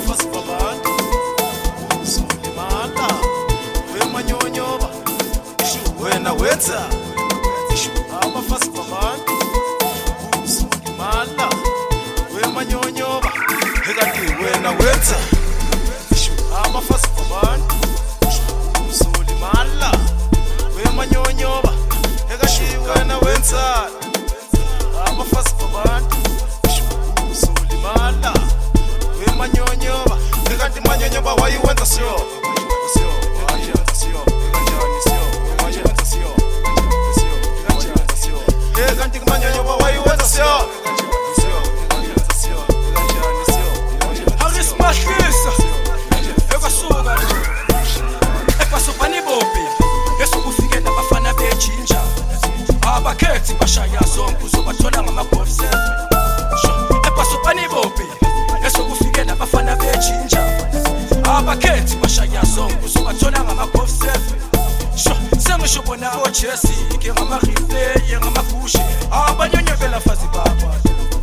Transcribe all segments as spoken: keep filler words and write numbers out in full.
abafazi babantu uzolimala wemanyonyoba ishu wena wenza ishu abafazi babantu uzolimala wemanyonyoba ekati wena wenza ishu abafazi babantu uzolimala wemanyonyoba ekati wena wenza abafazi babantu uzolimala wemanyonyoba ekati manyonyoba wayiwenza sio sio wayiwenza sio ekanjani sio wayiwenza sio sio ekanjani sio ekati manyonyoba wayiwenza sio sio wayiwenza sio ekanjani sio Haris Mahlisa ekwasuka ekwasuka nibopi esokufikela abafana bejinja abakhethi bashaya zonke uzobathola ngama-golf seven ekwasuka nibopi esokufikela abafana bejinja abakhethi bashaya zonke uzobathola ngama-golf seven sengisho bona ojesi ke ngama-replay ngamagushi abanyonyobela fazi baba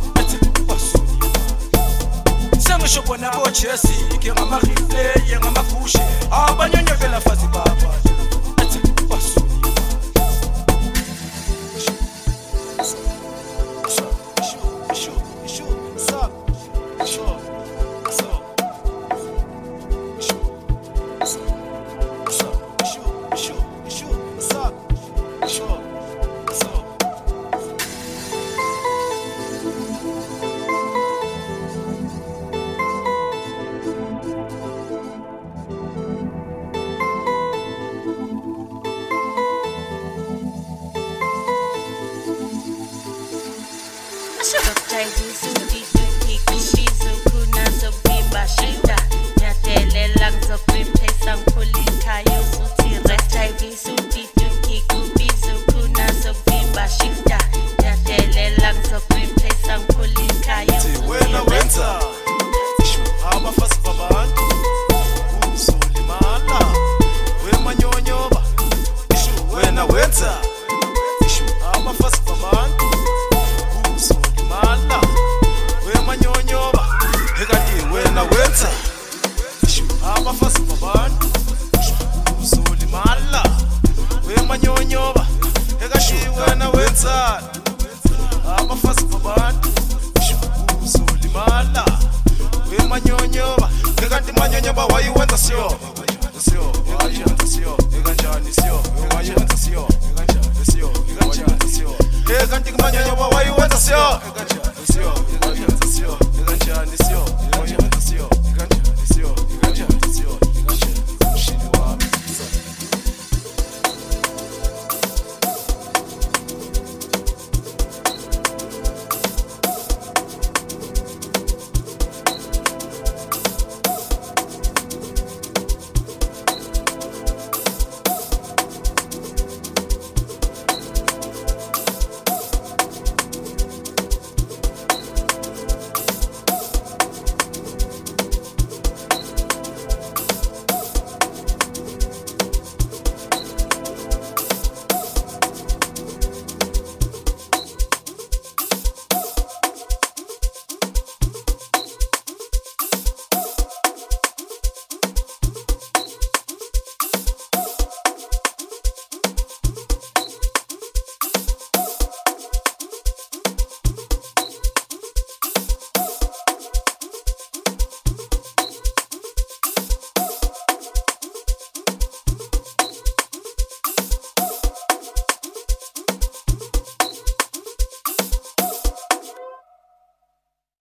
sengisho bona ojesi ke ngama-replay ngamagushi abanyonyobela fazi baba abafazi babantu uzolimala wemanyonyoba ekati manyonyoba wayiwenza sio sio wayiwenza sio ekanjani sio wayiwenza sio ekanjani sio ekanjani sio ekati manyonyoba wayiwenza sio